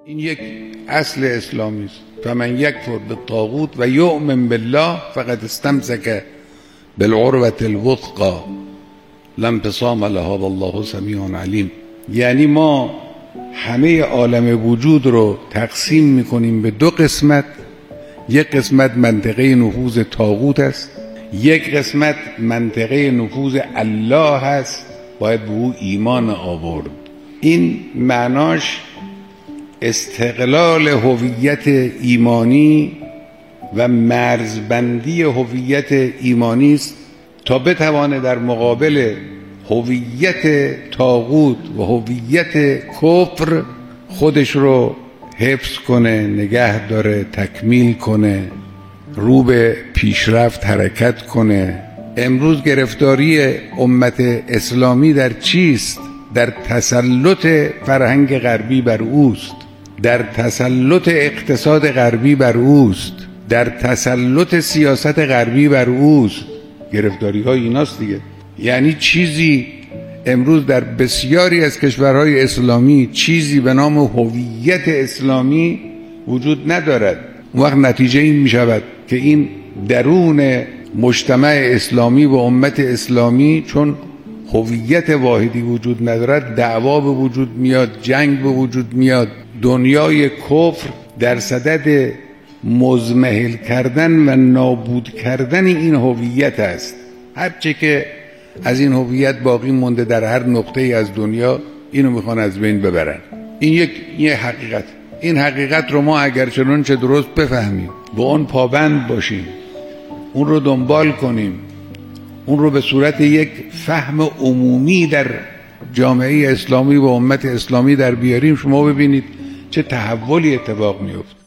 این یک اصل اسلامی است. فمن یکفر بالطاغوت و یؤمن بالله فقد استمسک بالعروة الوثقی لا انفصام لها والله سمیع علیم. یعنی ما همه عالم وجود رو تقسیم میکنیم به دو قسمت. یک قسمت منطقه نفوذ طاغوت است، یک قسمت منطقه نفوذ الله هست، باید به او ایمان آورد. این معناش استقلال هویت ایمانی و مرزبندی هویت ایمانی است تا بتوانه در مقابل هویت طاغوت و هویت کفر خودش رو حفظ کنه، نگه داره، تکمیل کنه، رو به پیشرفت حرکت کنه. امروز گرفتاری امت اسلامی در چیست؟ در تسلط فرهنگ غربی بر اوست، در تسلط اقتصاد غربی بر اوست، در تسلط سیاست غربی بر اوست. گرفتاری های ایناست دیگه. یعنی چیزی امروز در بسیاری از کشورهای اسلامی چیزی به نام هویت اسلامی وجود ندارد. وقت نتیجه این می شود که این درون مجتمع اسلامی و امت اسلامی چون هویت واحدی وجود ندارد، دعوا به وجود میاد، جنگ به وجود میاد. دنیای کفر در صدد مضمحل کردن و نابود کردن این هویت است. هرچه که از این هویت باقی مونده در هر نقطه ای از دنیا اینو میخوان از بین ببرن. این یه حقیقت. این حقیقت رو ما اگر چنانچه درست بفهمیم، به اون پابند باشیم، اون رو دنبال کنیم، اون رو به صورت یک فهم عمومی در جامعه اسلامی و امت اسلامی در بیاریم، شما ببینید چه تحولی اتفاق میفته.